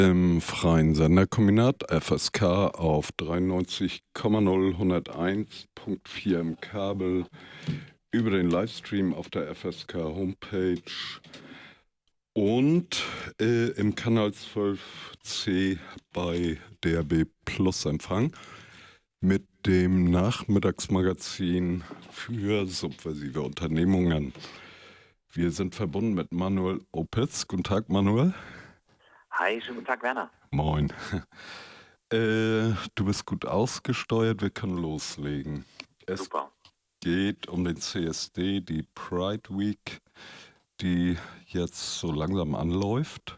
Im freien Senderkombinat FSK auf 93,0 101.4 im Kabel, über den Livestream auf der FSK Homepage und im Kanal 12C bei DAB Plus Empfang mit dem Nachmittagsmagazin für subversive Unternehmungen. Wir sind verbunden mit Manuel Opitz. Guten Tag, Manuel. Hi, schönen guten Tag, Werner. Moin. Du bist gut ausgesteuert, wir können loslegen. Es Super. geht um den CSD, die Pride Week, die jetzt so langsam anläuft.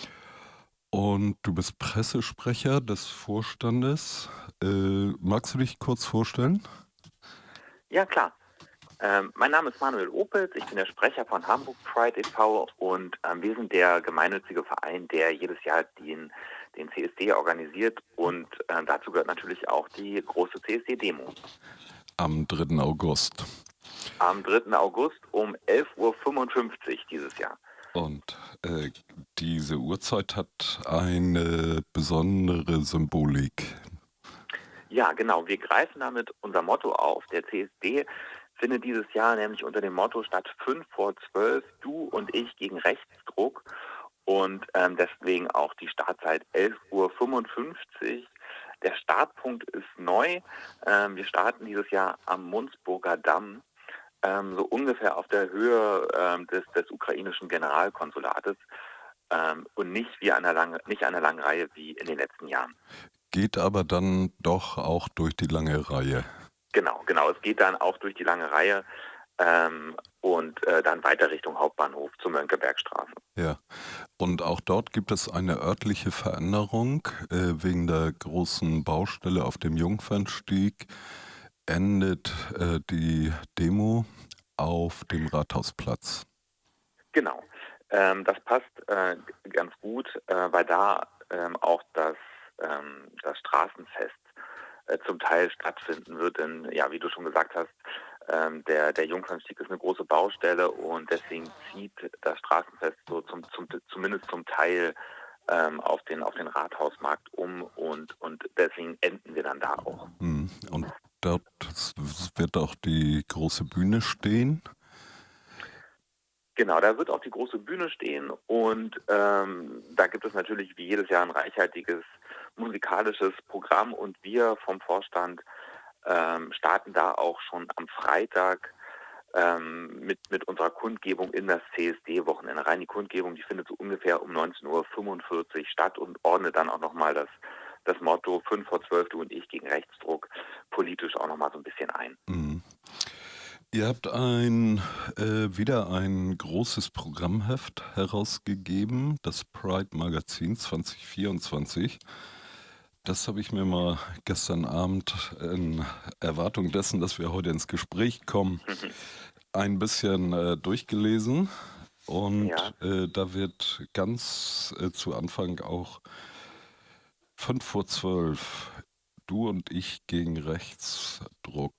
Und du bist Pressesprecher des Vorstandes. Magst du dich kurz vorstellen? Ja, klar. Mein Name ist Manuel Opitz, ich bin der Sprecher von Hamburg Pride e.V. und wir sind der gemeinnützige Verein, der jedes Jahr den CSD organisiert und dazu gehört natürlich auch die große CSD-Demo. Am 3. August. Am 3. August um 11.55 Uhr dieses Jahr. Und diese Uhrzeit hat eine besondere Symbolik. Ja, genau. Wir greifen damit unser Motto auf. Der CSD findet dieses Jahr nämlich unter dem Motto statt 5 vor 12, du und ich gegen Rechtsdruck. Und deswegen auch die Startzeit 11.55 Uhr. Der Startpunkt ist neu. Wir starten dieses Jahr am Munzburger Damm, so ungefähr auf der Höhe des ukrainischen Generalkonsulates und nicht an einer langen Reihe wie in den letzten Jahren. Geht aber dann doch auch durch die lange Reihe. Genau. Es geht dann auch durch die lange Reihe und dann weiter Richtung Hauptbahnhof zur Mönckebergstraße. Ja, und auch dort gibt es eine örtliche Veränderung. Wegen der großen Baustelle auf dem Jungfernstieg endet die Demo auf dem Rathausplatz. Genau. Das passt ganz gut, weil da auch das Straßenfest zum Teil stattfinden wird. Denn ja, wie du schon gesagt hast, der Jungfernstieg ist eine große Baustelle und deswegen zieht das Straßenfest so zumindest zum Teil auf den Rathausmarkt um und deswegen enden wir dann da auch. Und dort wird auch die große Bühne stehen. Genau, da wird auch die große Bühne stehen und da gibt es natürlich wie jedes Jahr ein reichhaltiges musikalisches Programm und wir vom Vorstand starten da auch schon am Freitag mit unserer Kundgebung in das CSD-Wochenende rein. Die Kundgebung, die findet so ungefähr um 19.45 Uhr statt und ordnet dann auch nochmal das Motto 5 vor 12, du und ich gegen Rechtsdruck politisch auch nochmal so ein bisschen ein. Ihr habt wieder ein großes Programmheft herausgegeben, das Pride Magazin 2024. Das habe ich mir mal gestern Abend in Erwartung dessen, dass wir heute ins Gespräch kommen, ein bisschen durchgelesen. Und Ja. da wird ganz zu Anfang auch 5 vor 12, du und ich gegen Rechtsdruck.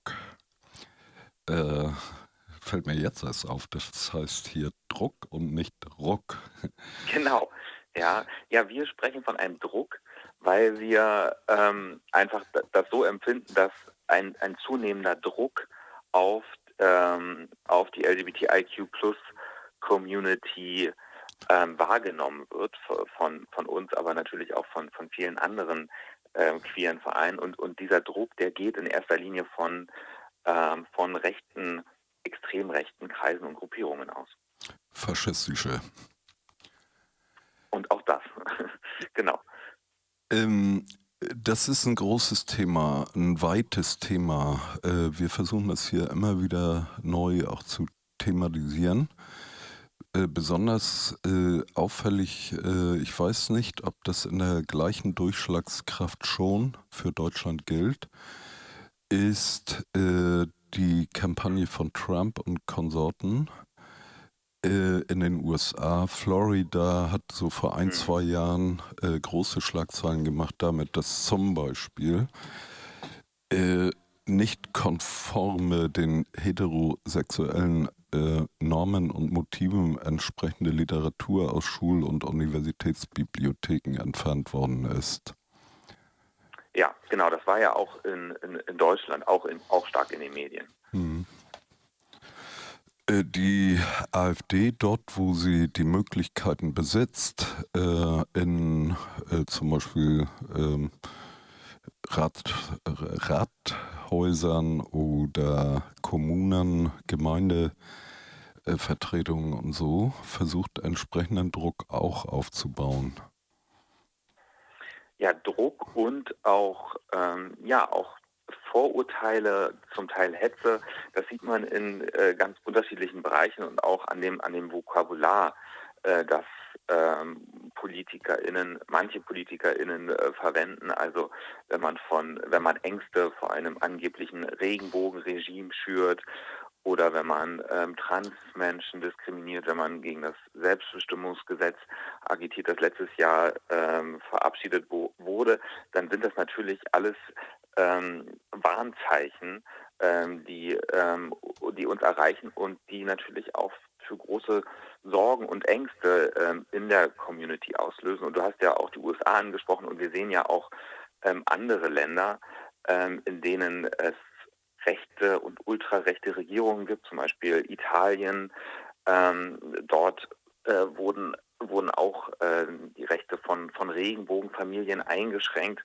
Fällt mir jetzt erst auf, das heißt hier Druck und nicht Ruck. Genau, ja, wir sprechen von einem Druck, weil wir einfach das so empfinden, dass ein zunehmender Druck auf die LGBTIQ+-Community wahrgenommen wird von uns, aber natürlich auch von vielen anderen queeren Vereinen und dieser Druck, der geht in erster Linie von extrem rechten Kreisen und Gruppierungen aus. Faschistische. Und auch das, genau. Das ist ein großes Thema, ein weites Thema. Wir versuchen das hier immer wieder neu auch zu thematisieren. Besonders auffällig, ich weiß nicht, ob das in der gleichen Durchschlagskraft schon für Deutschland gilt, ist die Kampagne von Trump und Konsorten in den USA. Florida hat so vor 1-2 Jahren große Schlagzeilen gemacht damit, dass zum Beispiel nicht konforme den heterosexuellen Normen und Motiven entsprechende Literatur aus Schul- und Universitätsbibliotheken entfernt worden ist. Ja, genau, das war ja auch in Deutschland auch stark in den Medien. Die AfD dort, wo sie die Möglichkeiten besitzt, in zum Beispiel Rathäusern oder Kommunen, Gemeindevertretungen und so, versucht entsprechenden Druck auch aufzubauen. Ja, Druck und auch Vorurteile, zum Teil Hetze, das sieht man in ganz unterschiedlichen Bereichen und auch an dem Vokabular, das manche PolitikerInnen verwenden. Also wenn man Ängste vor einem angeblichen Regenbogenregime schürt oder wenn man Transmenschen diskriminiert, wenn man gegen das Selbstbestimmungsgesetz agitiert, das letztes Jahr verabschiedet wurde, dann sind das natürlich alles Warnzeichen, die uns erreichen und die natürlich auch für große Sorgen und Ängste in der Community auslösen. Und du hast ja auch die USA angesprochen und wir sehen ja auch andere Länder, in denen es rechte und ultrarechte Regierungen gibt, zum Beispiel Italien. Dort wurden auch die Rechte von Regenbogenfamilien eingeschränkt.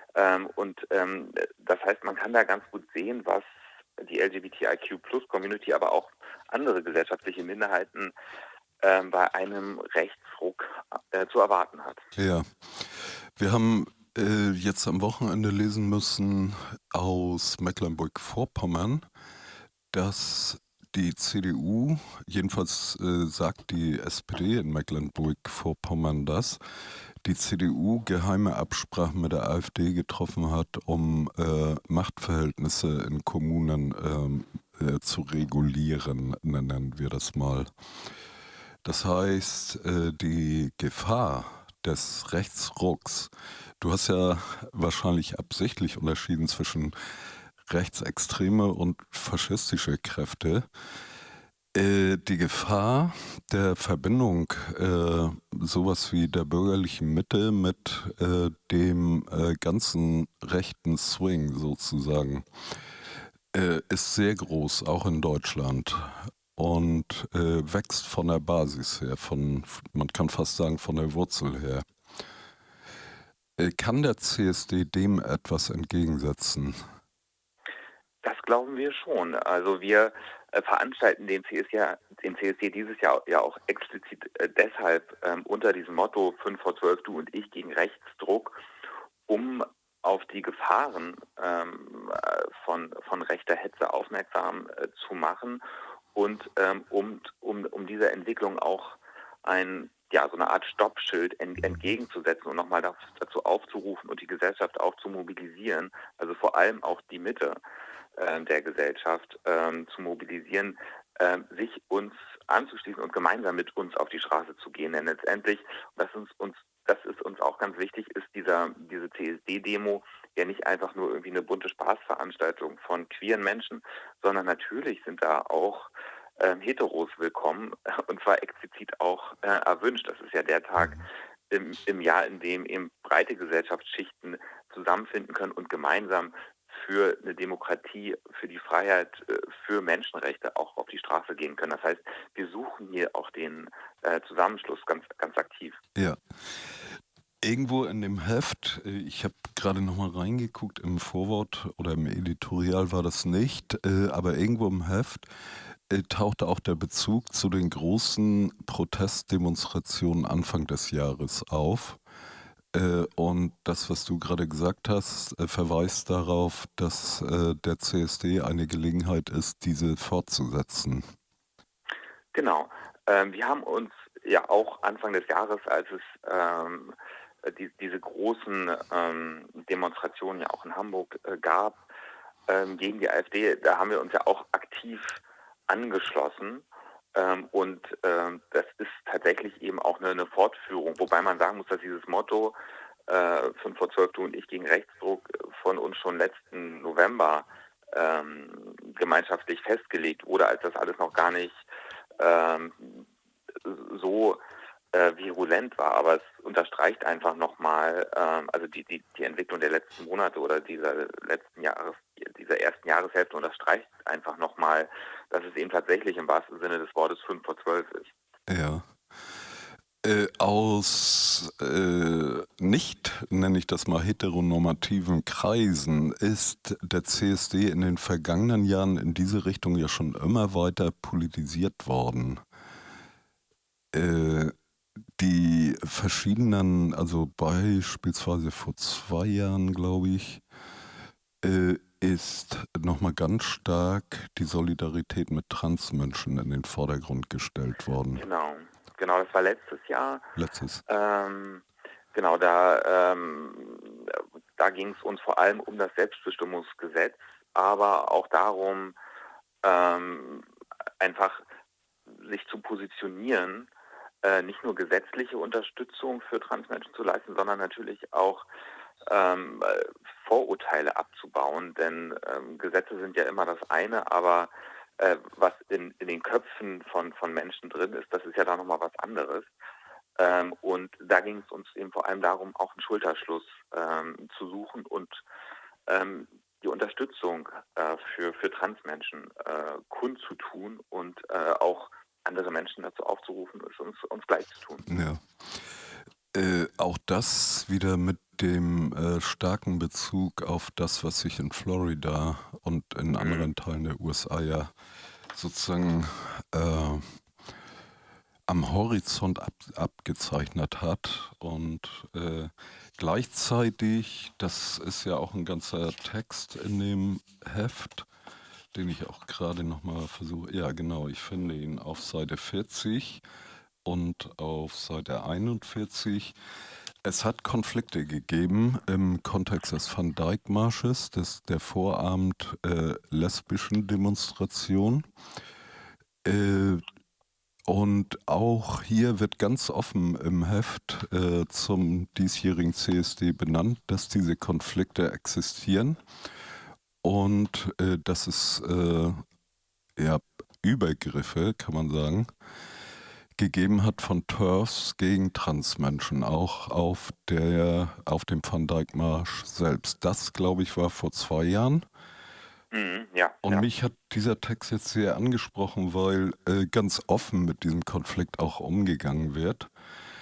Das heißt, man kann da ganz gut sehen, was die LGBTIQ-Plus-Community, aber auch andere gesellschaftliche Minderheiten bei einem Rechtsruck zu erwarten hat. Ja, wir haben jetzt am Wochenende lesen müssen aus Mecklenburg-Vorpommern, dass die CDU, jedenfalls sagt die SPD in Mecklenburg-Vorpommern das, die CDU geheime Absprachen mit der AfD getroffen hat, um Machtverhältnisse in Kommunen zu regulieren, nennen wir das mal. Das heißt, die Gefahr des Rechtsrucks, du hast ja wahrscheinlich absichtlich unterschieden zwischen rechtsextreme und faschistische Kräfte. Die Gefahr der Verbindung sowas wie der bürgerlichen Mitte mit dem ganzen rechten Swing sozusagen ist sehr groß, auch in Deutschland. Und wächst von der Basis her, man kann fast sagen, von der Wurzel her. Kann der CSD dem etwas entgegensetzen? Das glauben wir schon. Also wir veranstalten den CSD dieses Jahr ja auch explizit deshalb unter diesem Motto 5 vor 12 du und ich gegen Rechtsdruck, um auf die Gefahren von rechter Hetze aufmerksam zu machen und um dieser Entwicklung auch so eine Art Stoppschild entgegenzusetzen und nochmal dazu aufzurufen und die Gesellschaft auch zu mobilisieren, also vor allem auch die Mitte der Gesellschaft zu mobilisieren, sich uns anzuschließen und gemeinsam mit uns auf die Straße zu gehen. Denn letztendlich, das ist uns auch ganz wichtig, ist diese CSD-Demo ja nicht einfach nur irgendwie eine bunte Spaßveranstaltung von queeren Menschen, sondern natürlich sind da auch Heteros willkommen und zwar explizit auch erwünscht. Das ist ja der Tag im Jahr, in dem eben breite Gesellschaftsschichten zusammenfinden können und gemeinsam für eine Demokratie, für die Freiheit, für Menschenrechte auch auf die Straße gehen können. Das heißt, wir suchen hier auch den Zusammenschluss ganz, ganz aktiv. Ja. Irgendwo in dem Heft, ich habe gerade nochmal reingeguckt, im Vorwort oder im Editorial war das nicht, aber irgendwo im Heft tauchte auch der Bezug zu den großen Protestdemonstrationen Anfang des Jahres auf. Und das, was du gerade gesagt hast, verweist darauf, dass der CSD eine Gelegenheit ist, diese fortzusetzen. Genau. Wir haben uns ja auch Anfang des Jahres, als es diese großen Demonstrationen ja auch in Hamburg gab gegen die AfD, da haben wir uns ja auch aktiv angeschlossen. Das ist tatsächlich eben auch eine Fortführung, wobei man sagen muss, dass dieses Motto 5 vor 12 du und ich gegen Rechtsdruck von uns schon letzten November gemeinschaftlich festgelegt wurde, als das alles noch gar nicht ähm, so virulent war. Aber es unterstreicht einfach nochmal, also die Entwicklung der letzten Monate oder dieser ersten Jahreshälfte unterstreicht einfach nochmal, dass es eben tatsächlich im wahrsten Sinne des Wortes 5 vor 12 ist. Ja. Aus nicht, nenne ich das mal, heteronormativen Kreisen ist der CSD in den vergangenen Jahren in diese Richtung ja schon immer weiter politisiert worden. Die verschiedenen, also beispielsweise vor 2 Jahren, glaube ich, ist nochmal ganz stark die Solidarität mit Transmenschen in den Vordergrund gestellt worden. Genau, das war letztes Jahr. Letztes. Genau, da ging es uns vor allem um das Selbstbestimmungsgesetz, aber auch darum, einfach sich zu positionieren, nicht nur gesetzliche Unterstützung für Transmenschen zu leisten, sondern natürlich auch Vorurteile abzubauen, denn Gesetze sind ja immer das eine, aber was in den Köpfen von Menschen drin ist, das ist ja dann nochmal was anderes. Und da ging es uns eben vor allem darum, auch einen Schulterschluss zu suchen und die Unterstützung für Transmenschen kundzutun und auch andere Menschen dazu aufzurufen, es uns gleich zu tun. Ja. Auch das wieder mit dem starken Bezug auf das, was sich in Florida und in anderen Teilen der USA ja sozusagen am Horizont abgezeichnet hat. Und gleichzeitig, das ist ja auch ein ganzer Text in dem Heft, den ich auch gerade nochmal versuche, ja genau, ich finde ihn auf Seite 40 und auf Seite 41. Es hat Konflikte gegeben im Kontext des Van Dyck-Marsches, der Vorabend lesbischen Demonstration. Und auch hier wird ganz offen im Heft zum diesjährigen CSD benannt, dass diese Konflikte existieren und dass es Übergriffe, kann man sagen, gegeben hat von TERFs gegen Transmenschen, auch auf dem Van Dyck Marsch selbst. Das, glaube ich, war vor 2 Jahren. Ja. Und mich hat dieser Text jetzt sehr angesprochen, weil ganz offen mit diesem Konflikt auch umgegangen wird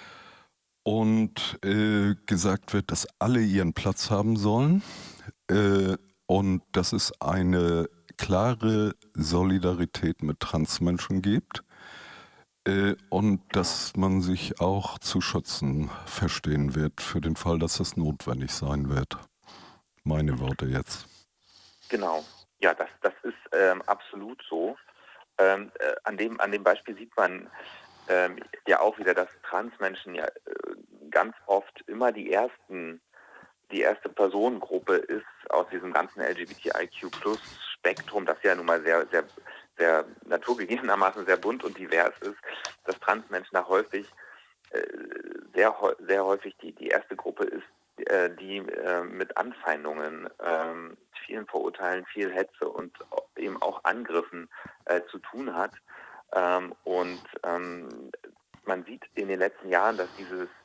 und gesagt wird, dass alle ihren Platz haben sollen und dass es eine klare Solidarität mit Transmenschen gibt. Und dass man sich auch zu schützen verstehen wird, für den Fall, dass es notwendig sein wird. Meine Worte jetzt. Genau, ja, das ist absolut so. An dem Beispiel sieht man ja auch wieder, dass Transmenschen ja ganz oft immer die erste Personengruppe ist aus diesem ganzen LGBTIQ+-Spektrum, das ja nun mal sehr, sehr, sehr naturgegebenermaßen sehr bunt und divers ist, dass Transmenschen da häufig, sehr häufig die erste Gruppe ist, die mit Anfeindungen, vielen Vorurteilen, viel Hetze und eben auch Angriffen zu tun hat. Und man sieht in den letzten Jahren, dass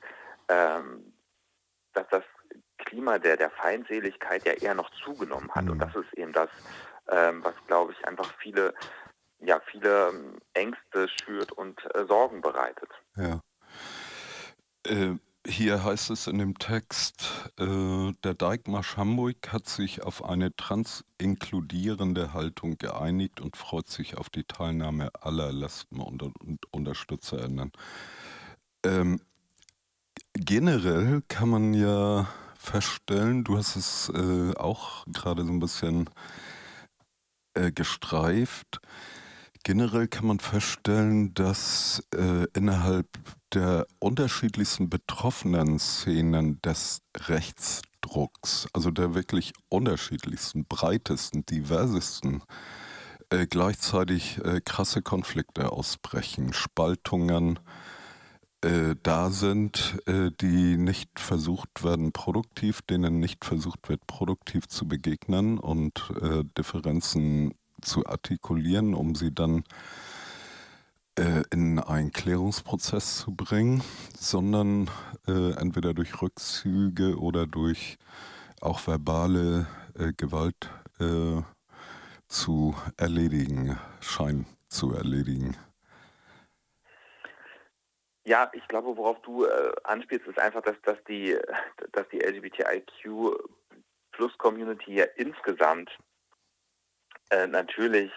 dass das Klima der Feindseligkeit ja eher noch zugenommen hat. Und das ist eben das, was, glaube ich, einfach viele Ängste schürt und Sorgen bereitet. Ja. Hier heißt es in dem Text, der Dijkmarsch Hamburg hat sich auf eine transinkludierende Haltung geeinigt und freut sich auf die Teilnahme aller Lesben und UnterstützerInnen. Generell kann man ja feststellen, du hast es auch gerade so ein bisschen gestreift. Generell kann man feststellen, dass innerhalb der unterschiedlichsten betroffenen Szenen des Rechtsdrucks, also der wirklich unterschiedlichsten, breitesten, diversesten, gleichzeitig krasse Konflikte ausbrechen, Spaltungen da sind, die nicht versucht werden denen nicht versucht wird, produktiv zu begegnen und Differenzen zu artikulieren, um sie dann in einen Klärungsprozess zu bringen, sondern entweder durch Rückzüge oder durch auch verbale Gewalt zu erledigen, scheinen zu erledigen. Ja, ich glaube, worauf du anspielst, ist einfach, dass die LGBTIQ-Plus-Community ja insgesamt natürlich,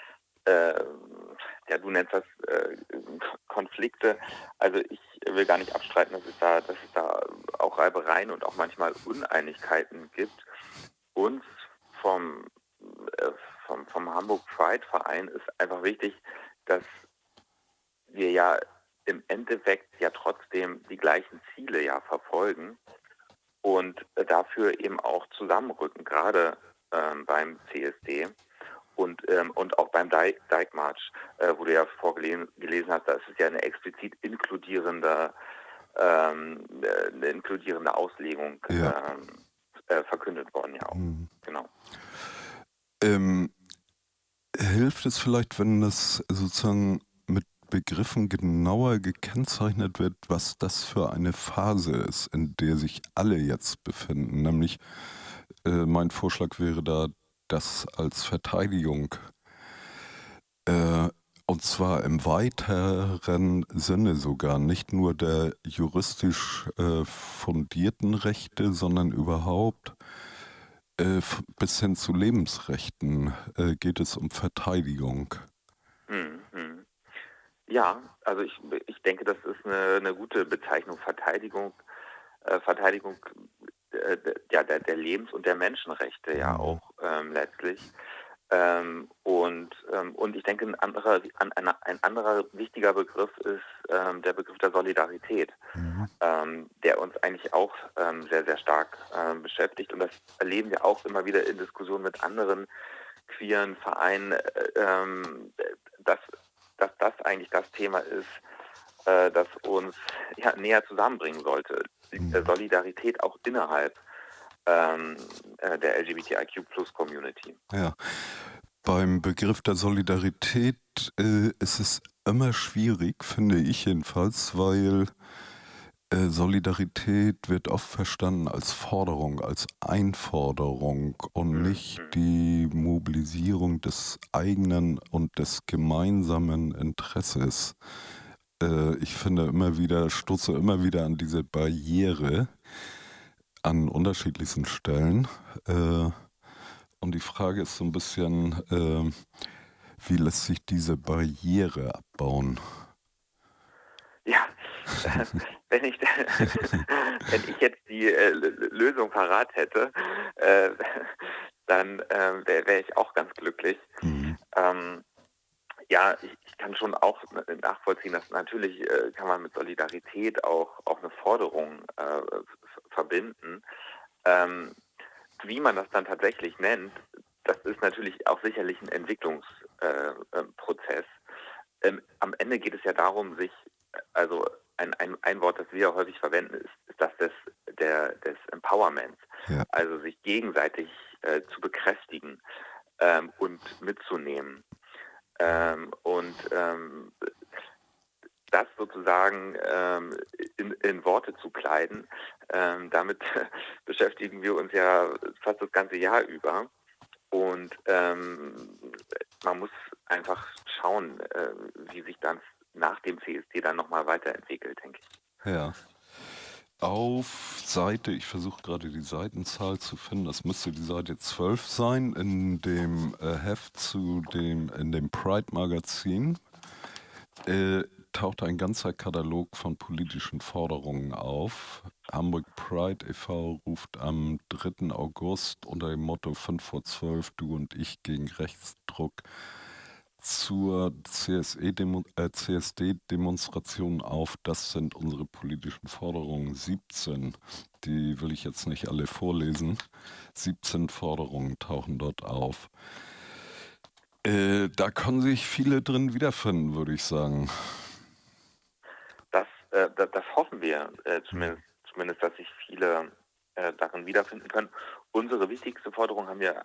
ja, du nennst das Konflikte. Also ich will gar nicht abstreiten, dass es da auch Reibereien und auch manchmal Uneinigkeiten gibt. Uns vom Hamburg Pride Verein ist einfach wichtig, dass wir ja im Endeffekt ja trotzdem die gleichen Ziele ja verfolgen und dafür eben auch zusammenrücken, gerade beim CSD und auch beim Dyke March, wo du ja vorgelesen hast, da ist es ja eine explizit inkludierende Auslegung Ja. verkündet worden ja auch. Genau. Hilft es vielleicht, wenn das sozusagen mit Begriffen genauer gekennzeichnet wird, was das für eine Phase ist, in der sich alle jetzt befinden? Nämlich, mein Vorschlag wäre da, das als Verteidigung, und zwar im weiteren Sinne sogar, nicht nur der juristisch fundierten Rechte, sondern überhaupt bis hin zu Lebensrechten geht es um Verteidigung. Mhm. Ja, also ich denke, das ist eine gute Bezeichnung. Verteidigung der Lebens- und der Menschenrechte ja auch letztlich. Und ich denke, ein anderer wichtiger Begriff ist der Begriff der Solidarität, der uns eigentlich auch sehr, sehr stark beschäftigt. Und das erleben wir auch immer wieder in Diskussionen mit anderen queeren Vereinen, dass das eigentlich das Thema ist, das uns ja näher zusammenbringen sollte. Solidarität auch innerhalb der LGBTIQ-Plus-Community. Ja, beim Begriff der Solidarität ist es immer schwierig, finde ich jedenfalls, weil Solidarität wird oft verstanden als Forderung, als Einforderung und nicht die Mobilisierung des eigenen und des gemeinsamen Interesses. Ich finde stoße immer wieder an diese Barriere an unterschiedlichsten Stellen. Und die Frage ist so ein bisschen, wie lässt sich diese Barriere abbauen? Ja, wenn ich jetzt die Lösung parat hätte, dann wäre ich auch ganz glücklich. Ja, ich kann schon auch nachvollziehen, dass natürlich kann man mit Solidarität auch eine Forderung verbinden. Wie man das dann tatsächlich nennt, das ist natürlich auch sicherlich ein Entwicklungsprozess. Am Ende geht es ja darum, also ein Wort, das wir häufig verwenden, ist das des Empowerments. Ja. Also sich gegenseitig zu bekräftigen und mitzunehmen. Das sozusagen in Worte zu kleiden, damit beschäftigen wir uns ja fast das ganze Jahr über. Und man muss einfach schauen, wie sich dann nach dem CSD dann nochmal weiterentwickelt, denke ich. Ja. Ich versuche gerade die Seitenzahl zu finden, das müsste die Seite 12 sein, in dem Heft in dem Pride-Magazin taucht ein ganzer Katalog von politischen Forderungen auf. Hamburg Pride e.V. ruft am 3. August unter dem Motto 5 vor 12, du und ich gegen Rechtsdruck zur CSD-Demonstration auf. Das sind unsere politischen Forderungen. 17, die will ich jetzt nicht alle vorlesen. 17 Forderungen tauchen dort auf. Da können sich viele drin wiederfinden, würde ich sagen. Das hoffen wir zumindest, dass sich viele darin wiederfinden können. Unsere wichtigste Forderung haben wir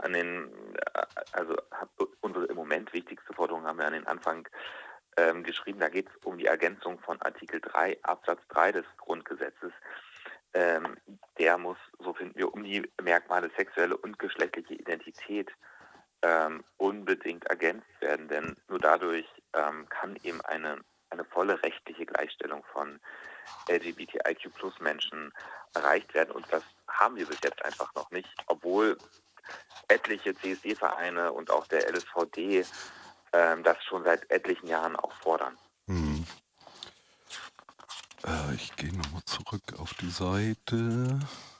unsere im Moment wichtigste Forderung haben wir an den Anfang geschrieben. Da geht es um die Ergänzung von Artikel 3 Absatz 3 des Grundgesetzes. Der muss, so finden wir, um die Merkmale sexuelle und geschlechtliche Identität unbedingt ergänzt werden, denn nur dadurch kann eben eine volle rechtliche Gleichstellung von LGBTIQ-Plus-Menschen erreicht werden. Und das haben wir bis jetzt einfach noch nicht, obwohl etliche CSD-Vereine und auch der LSVD das schon seit etlichen Jahren auch fordern. Hm. Ich gehe nochmal zurück auf die Seite.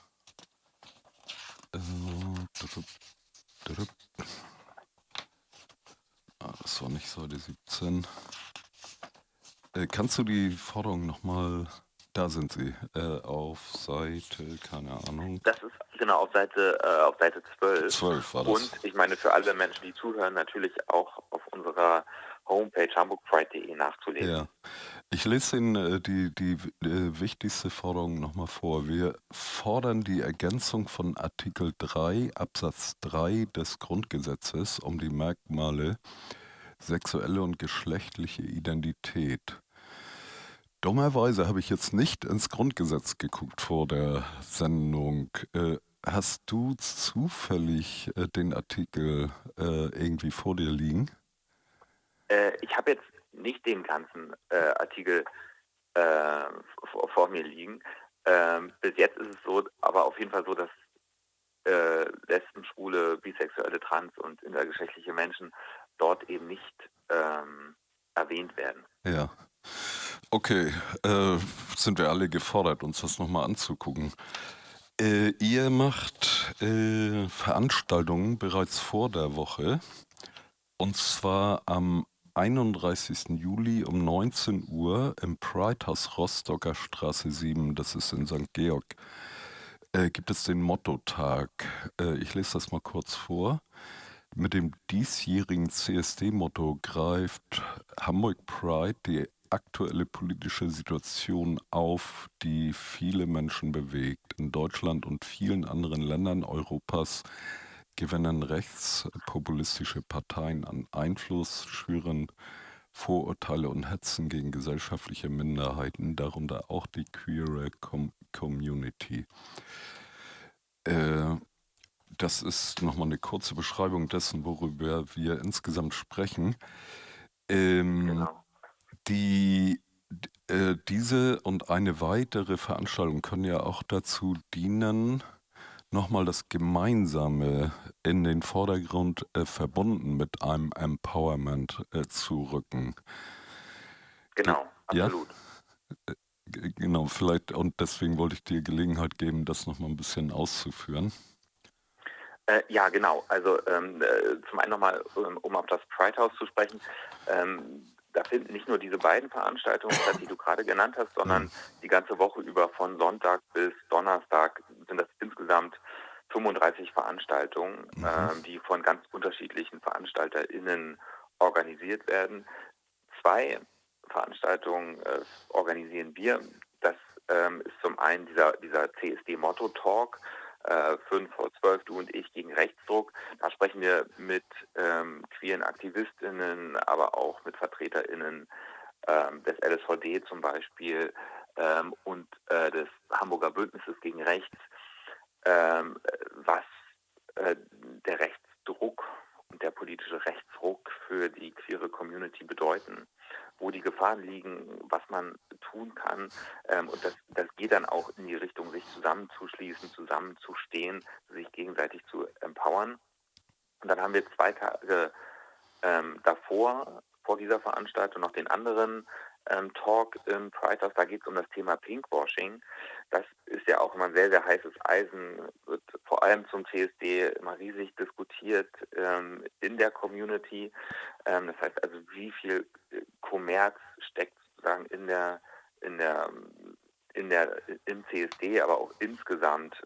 Das war nicht Seite 17. Kannst du die Forderung nochmal, da sind sie, auf Seite, keine Ahnung. Das ist genau auf Seite 12. 12 war das. Und ich meine, für alle Menschen, die zuhören, natürlich auch auf unserer Homepage hamburgpride.de nachzulesen. Ja, ich lese Ihnen die wichtigste Forderung nochmal vor. Wir fordern die Ergänzung von Artikel 3 Absatz 3 des Grundgesetzes um die Merkmale sexuelle und geschlechtliche Identität. Dummerweise habe ich jetzt nicht ins Grundgesetz geguckt vor der Sendung. Hast du zufällig den Artikel irgendwie vor dir liegen? Ich habe jetzt nicht den ganzen Artikel vor mir liegen. Bis jetzt ist es so, aber auf jeden Fall so, dass Lesben, Schwule, Bisexuelle, Trans- und intergeschlechtliche Menschen dort eben nicht erwähnt werden. Ja. Okay, sind wir alle gefordert, uns das nochmal anzugucken. Ihr macht Veranstaltungen bereits vor der Woche, und zwar am 31. Juli um 19 Uhr im Pride House Rostocker Straße 7, das ist in St. Georg, gibt es den Motto-Tag. Ich lese das mal kurz vor. Mit dem diesjährigen CSD-Motto greift Hamburg Pride die aktuelle politische Situation auf, die viele Menschen bewegt. In Deutschland und vielen anderen Ländern Europas gewinnen rechtspopulistische Parteien an Einfluss, schüren Vorurteile und hetzen gegen gesellschaftliche Minderheiten, darunter auch die queere Community. Das ist nochmal eine kurze Beschreibung dessen, worüber wir insgesamt sprechen. Genau. Diese und eine weitere Veranstaltung können ja auch dazu dienen, nochmal das Gemeinsame in den Vordergrund verbunden mit einem Empowerment zu rücken. Genau, absolut. Ja? Genau, vielleicht, und deswegen wollte ich dir Gelegenheit geben, das nochmal ein bisschen auszuführen. Ja, genau. Also zum einen nochmal, um auf das Pride House zu sprechen, da finden nicht nur diese beiden Veranstaltungen statt, die du gerade genannt hast, sondern die ganze Woche über von Sonntag bis Donnerstag sind das insgesamt 35 Veranstaltungen, die von ganz unterschiedlichen VeranstalterInnen organisiert werden. 2 Veranstaltungen organisieren wir. Das ist zum einen dieser CSD-Motto-Talk, 5 vor 12, du und ich gegen Rechtsdruck. Da sprechen wir mit queeren AktivistInnen, aber auch mit VertreterInnen des LSVD zum Beispiel und des Hamburger Bündnisses gegen Rechts, was der Rechtsdruck und der politische Rechtsruck für die queere Community bedeuten, wo die Gefahren liegen, was man tun kann. Und das geht dann auch in die Richtung, sich zusammenzuschließen, zusammenzustehen, sich gegenseitig zu empowern. Und dann haben wir 2 Tage davor, vor dieser Veranstaltung, noch den anderen Talk im Pride House. Da geht es um das Thema Pinkwashing. Das ist ja auch immer ein sehr, sehr heißes Eisen, wird vor allem zum CSD immer riesig diskutiert in der Community. Das heißt also, wie viel Kommerz steckt sozusagen im CSD, aber auch insgesamt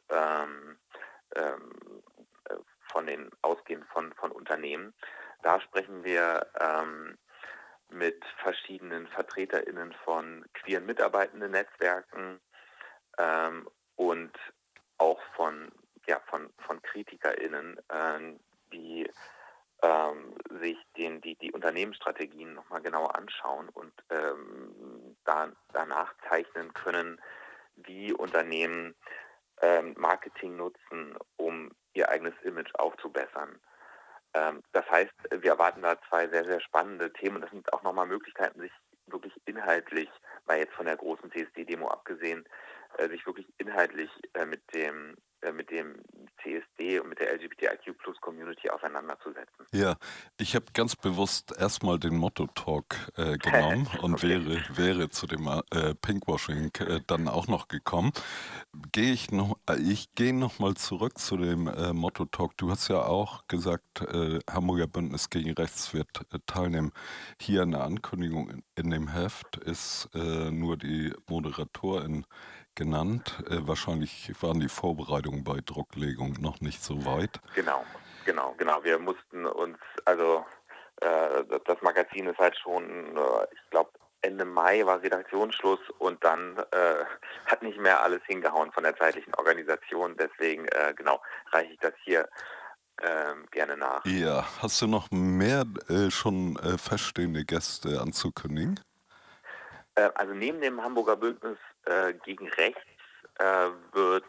ausgehend von Unternehmen. Da sprechen wir mit verschiedenen VertreterInnen von queeren mitarbeitenden Netzwerken und auch von KritikerInnen, die sich die Unternehmensstrategien nochmal genauer anschauen und danach zeichnen können, wie Unternehmen Marketing nutzen, um ihr eigenes Image aufzubessern. Das heißt, wir erwarten da zwei sehr, sehr spannende Themen und das sind auch nochmal Möglichkeiten, sich wirklich inhaltlich, mal jetzt von der großen CSD-Demo abgesehen, sich wirklich inhaltlich mit dem CSD und mit der LGBTIQ-Plus-Community auseinanderzusetzen. Ja, ich habe ganz bewusst erstmal den Motto-Talk genommen und Okay. wäre zu dem Pinkwashing dann auch noch gekommen. Ich gehe noch mal zurück zu dem Motto-Talk. Du hast ja auch gesagt, Hamburger Bündnis gegen Rechts wird teilnehmen. Hier in der Ankündigung in dem Heft ist nur die Moderatorin genannt. Wahrscheinlich waren die Vorbereitungen bei Drucklegung noch nicht so weit. Genau. Wir mussten uns, also das Magazin ist halt schon, ich glaube, Ende Mai war Redaktionsschluss und dann hat nicht mehr alles hingehauen von der zeitlichen Organisation. Deswegen, reiche ich das hier gerne nach. Ja, hast du noch mehr schon feststehende Gäste anzukündigen? Also neben dem Hamburger Bündnis gegen Rechts wird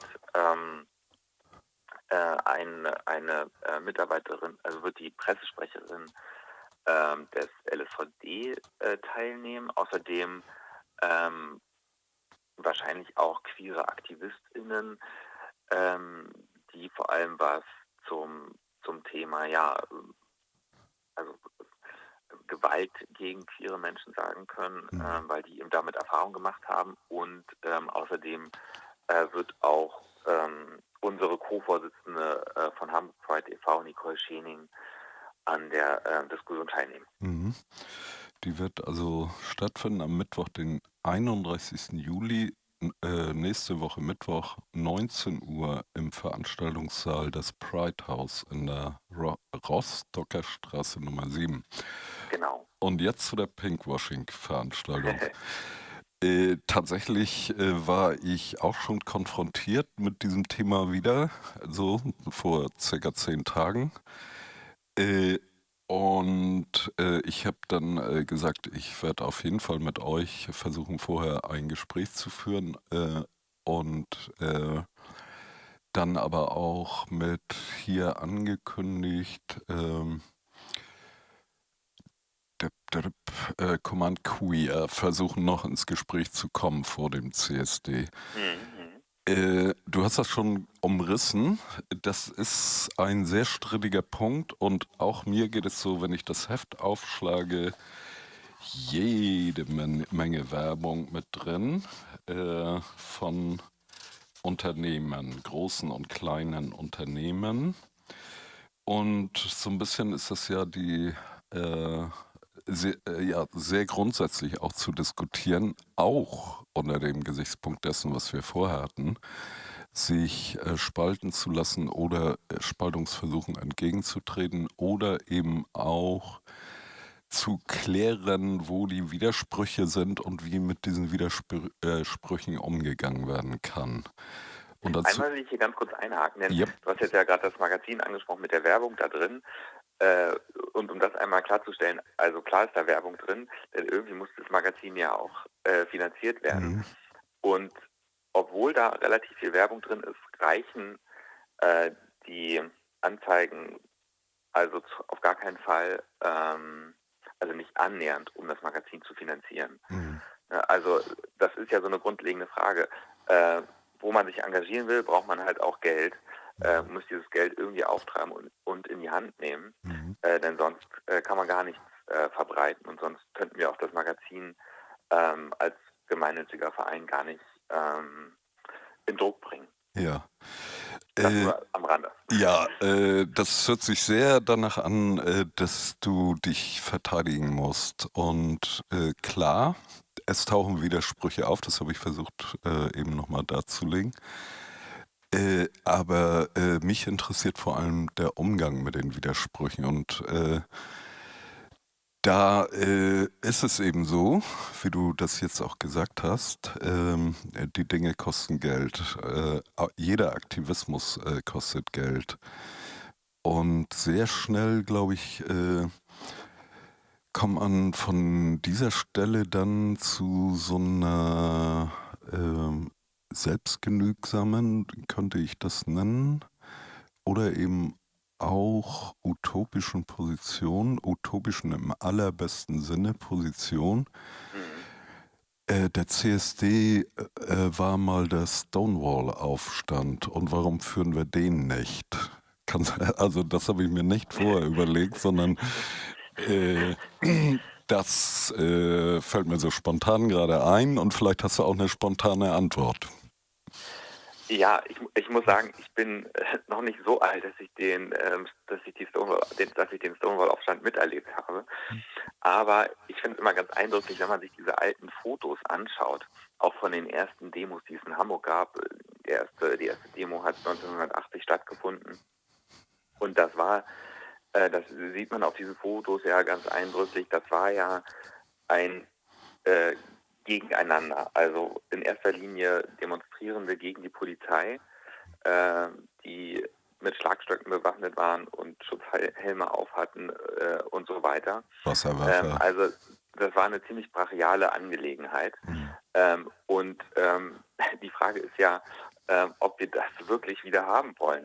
eine Mitarbeiterin, also wird die Pressesprecherin des LSVD teilnehmen. Außerdem wahrscheinlich auch queere AktivistInnen, die vor allem was zum Thema, also Gewalt gegen queere Menschen sagen können, weil die eben damit Erfahrung gemacht haben. Und außerdem wird auch unsere Co-Vorsitzende von Hamburg Pride e.V., Nicole Schening, an der Diskussion teilnehmen. Mhm. Die wird also stattfinden am Mittwoch, den 31. Juli, nächste Woche Mittwoch, 19 Uhr im Veranstaltungssaal des Pride House in der Rostocker Straße Nummer 7. Genau. Und jetzt zu der Pinkwashing-Veranstaltung. Tatsächlich war ich auch schon konfrontiert mit diesem Thema wieder, so vor circa 10 Tagen. Ich habe dann gesagt, ich werde auf jeden Fall mit euch versuchen, vorher ein Gespräch zu führen und dann aber auch mit hier angekündigt, Command Queer versuchen noch ins Gespräch zu kommen vor dem CSD. Du hast das schon umrissen. Das ist ein sehr strittiger Punkt und auch mir geht es so, wenn ich das Heft aufschlage, jede Menge Werbung mit drin von Unternehmen, großen und kleinen Unternehmen. Und so ein bisschen ist das ja sehr grundsätzlich auch zu diskutieren, auch unter dem Gesichtspunkt dessen, was wir vorher hatten, sich spalten zu lassen oder Spaltungsversuchen entgegenzutreten oder eben auch zu klären, wo die Widersprüche sind und wie mit diesen Widersprüchen umgegangen werden kann. Und dazu, Einmal will ich hier ganz kurz einhaken, denn yep. du hast jetzt ja gerade das Magazin angesprochen mit der Werbung da drin. Und um das einmal klarzustellen, also klar ist da Werbung drin, denn irgendwie muss das Magazin ja auch finanziert werden. Und obwohl da relativ viel Werbung drin ist, reichen die Anzeigen also auf gar keinen Fall, also nicht annähernd, um das Magazin zu finanzieren. Also das ist ja so eine grundlegende Frage. Wo man sich engagieren will, braucht man halt auch Geld. Muss dieses Geld irgendwie auftreiben und in die Hand nehmen, denn sonst kann man gar nichts verbreiten und sonst könnten wir auch das Magazin als gemeinnütziger Verein gar nicht in Druck bringen. Ja. Das nur am Rande. Ja, das hört sich sehr danach an, dass du dich verteidigen musst. Und klar, es tauchen Widersprüche auf, das habe ich versucht eben nochmal darzulegen. Aber mich interessiert vor allem der Umgang mit den Widersprüchen und Da ist es eben so, wie du das jetzt auch gesagt hast, die Dinge kosten Geld. Jeder Aktivismus kostet Geld. Und sehr schnell, glaube ich, kommt man von dieser Stelle dann zu so einer selbstgenügsamen, könnte ich das nennen, oder eben auch utopischen Position, utopischen im allerbesten Sinne Position. Mhm. Der CSD war mal der Stonewall-Aufstand. Und warum führen wir den nicht? Also das habe ich mir nicht vorher überlegt, sondern äh, das fällt mir so spontan gerade ein und vielleicht hast du auch eine spontane Antwort. Ja, ich muss sagen, ich bin noch nicht so alt, dass ich dass ich den Stonewall-Aufstand miterlebt habe. Aber ich finde es immer ganz eindrücklich, wenn man sich diese alten Fotos anschaut, auch von den ersten Demos, die es in Hamburg gab. Die erste Demo hat 1980 stattgefunden. Und das sieht man auf diesen Fotos ja ganz eindrücklich, das war ja ein äh, Gegeneinander. Also in erster Linie Demonstrierende gegen die Polizei, die mit Schlagstöcken bewaffnet waren und Schutzhelme auf hatten und so weiter. Wasserwerfer. Also das war eine ziemlich brachiale Angelegenheit. Und die Frage ist ja, ob wir das wirklich wieder haben wollen.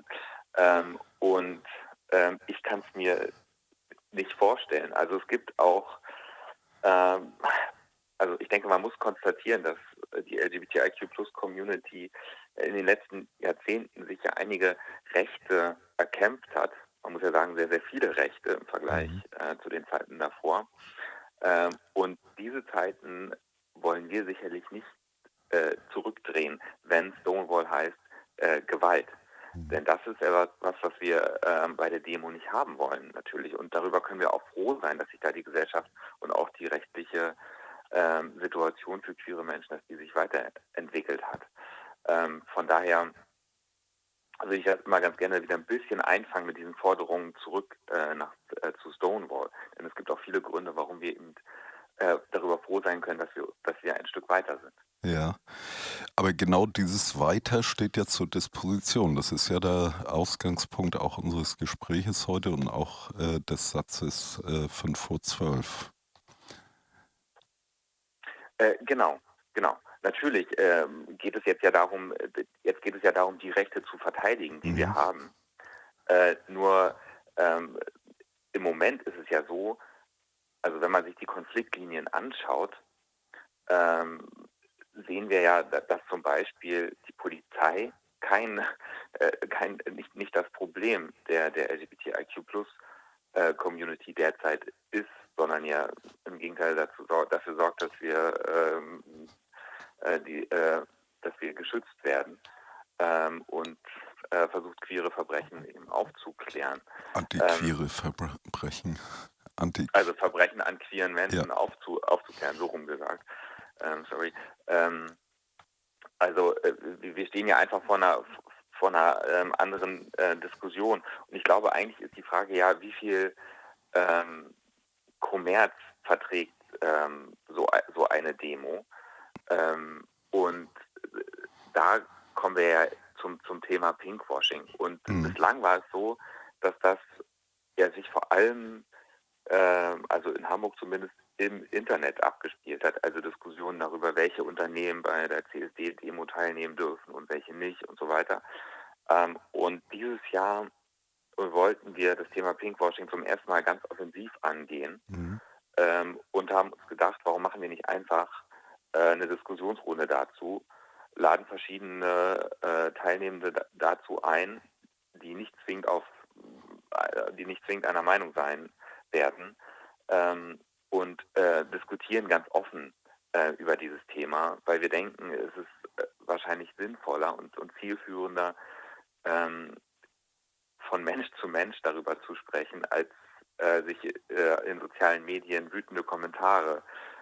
Ich kann es mir nicht vorstellen. Also es gibt auch, ähm, also ich denke, man muss konstatieren, dass die LGBTIQ-Plus-Community in den letzten Jahrzehnten sich ja einige Rechte erkämpft hat. Man muss ja sagen, sehr, sehr viele Rechte im Vergleich zu den Zeiten davor. Und diese Zeiten wollen wir sicherlich nicht zurückdrehen, wenn Stonewall heißt Gewalt. Denn das ist etwas, was wir bei der Demo nicht haben wollen, natürlich. Und darüber können wir auch froh sein, dass sich da die Gesellschaft und auch die rechtliche Situation für queere Menschen, dass die sich weiterentwickelt hat. Von daher würde ich jetzt mal ganz gerne wieder ein bisschen einfangen mit diesen Forderungen zurück zu Stonewall. Denn es gibt auch viele Gründe, warum wir eben darüber froh sein können, dass wir ein Stück weiter sind. Ja, aber genau dieses Weiter steht ja zur Disposition. Das ist ja der Ausgangspunkt auch unseres Gespräches heute und auch des Satzes 5 vor 12. Genau. Natürlich geht es jetzt ja darum, die Rechte zu verteidigen, die wir haben. Nur im Moment ist es ja so, also wenn man sich die Konfliktlinien anschaut, sehen wir ja, dass zum Beispiel die Polizei nicht das Problem der LGBTIQ-Plus-Community derzeit ist, sondern ja im Gegenteil dafür sorgt, dass wir geschützt werden und versucht, queere Verbrechen eben aufzuklären. Antiqueere Verbrechen. Also Verbrechen an queeren Menschen Ja. aufzuklären, so rum gesagt. Sorry. Wir stehen ja einfach vor einer anderen Diskussion. Und ich glaube, eigentlich ist die Frage ja, wie viel Kommerz verträgt so eine Demo. Und da kommen wir ja zum Thema Pinkwashing. Und bislang war es so, dass das ja sich vor allem, also in Hamburg zumindest, im Internet abgespielt hat. Also Diskussionen darüber, welche Unternehmen bei der CSD-Demo teilnehmen dürfen und welche nicht und so weiter. Und dieses Jahr wollten wir das Thema Pinkwashing zum ersten Mal ganz offensiv angehen und haben uns gedacht, warum machen wir nicht einfach eine Diskussionsrunde dazu, laden verschiedene Teilnehmende dazu ein, die nicht zwingend einer Meinung sein werden und diskutieren ganz offen über dieses Thema, weil wir denken, es ist wahrscheinlich sinnvoller und zielführender, von Mensch zu Mensch darüber zu sprechen, als sich in sozialen Medien wütende Kommentare